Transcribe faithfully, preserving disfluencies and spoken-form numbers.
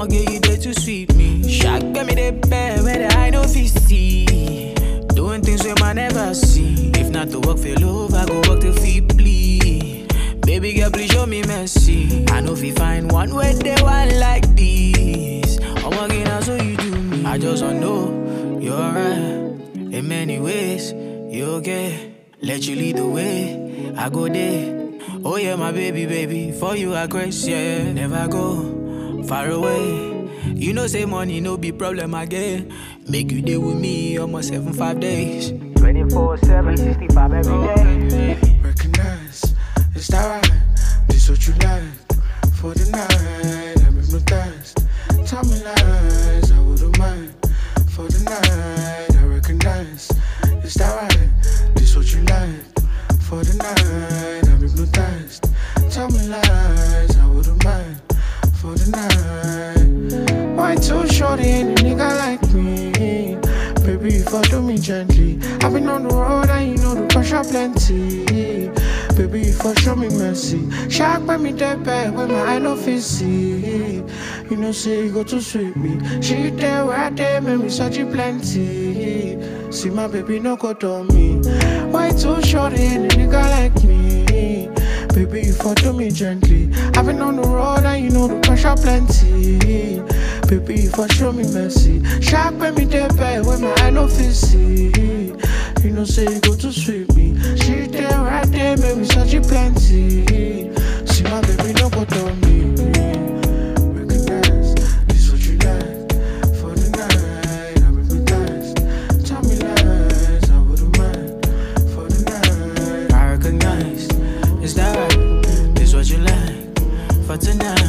I'ma get you there to sweet me. Shock get me the bed where the I know fi see. Doing things we might never see. If not to work for love, I go work to feel bleed. Baby girl, please show me mercy. I know if you find one way they want like this. I'm working out so you do me. I just wanna know you're alright. In many ways, you okay. Let you lead the way, I go there. Oh yeah, my baby, baby. For you I crazy, yeah. Never go far away. You know say money no be problem again. Make you day with me almost seven, five days. twenty-four seven, sixty-five every day. Recognize, is that right? This what you like for the night. I'm hypnotized. Tell me lies, I wouldn't mind. For the night, I recognize. Is that right? This what you like for the night. I'm hypnotized. Tell me lies, I wouldn't mind. For the night. Why too shorty ain't a nigga like me? Baby, you follow me gently. I've been on the road and you know the pressure plenty. Baby, you for show me mercy. Shark by me dead back when my eye no fit see. You know say you go to sweet me. She there where I there, make me such a plenty. See my baby no go to me. Why too shorty ain't a nigga like me? Baby, you follow me gently. I've been on the road and you know the pressure plenty. Baby, you for show me mercy. Shark by me dead back when my eye no fit see. You know say you go to sweet me. She there right there, make me such a plenty. See my baby no go to me. Recognize, this what you like for the night. I'm hypnotized. Tell me lies, I wouldn't mind. For the night, I recognize, is that right? This what you like for tonight.